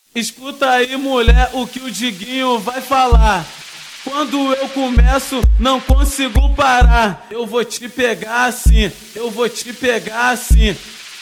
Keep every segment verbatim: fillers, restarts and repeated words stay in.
Escuta aí, mulher, o que o Diguinho vai falar. Quando eu começo, não consigo parar. Eu vou te pegar assim, eu vou te pegar assim.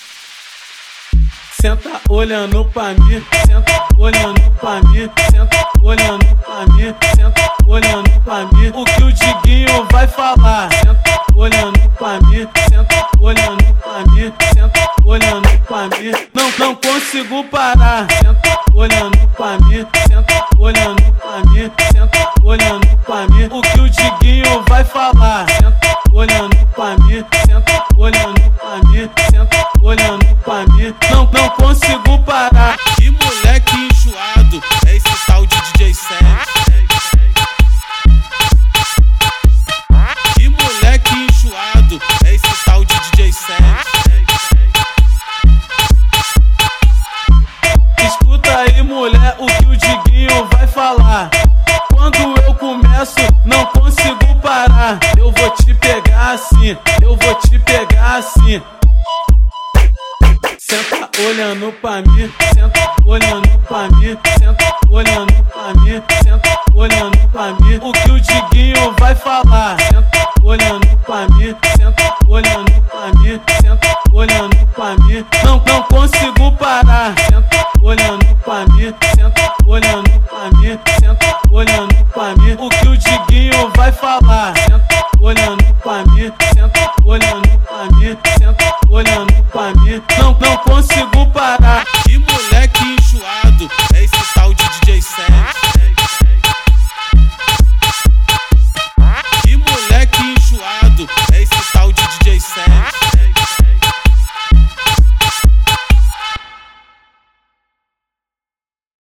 Senta olhando pra mim, senta olhando pra mim, senta olhando pra mim, senta olhando pra mim. O que o Diguinho vai falar? Senta olhando pra mim, senta olhando pra mim, senta olhando pra mim. Não, não consigo parar. Senta olhando pra mim, senta olhando pra mim, senta olhando pra mim. O que o Diguinho vai falar? Senta olhando pra mim, senta olhando pra mim, senta olhando pra mim. Não, não consigo parar. Que moleque enjoado, é esse tal de D J Sete. Que moleque enjoado, é esse tal de D J Sete. Escuta aí, mulher, o que o Diguinho vai falar. Quando eu começo, não consigo parar. Eu vou te pegar assim, eu vou te pegar assim. Senta olhando pra mim, senta olhando pra mim, senta olhando pra mim, senta olhando pra mim. O que o Diguinho vai falar? Senta olhando pra mim, senta olhando pra mim, senta olhando pra mim. Não, não consigo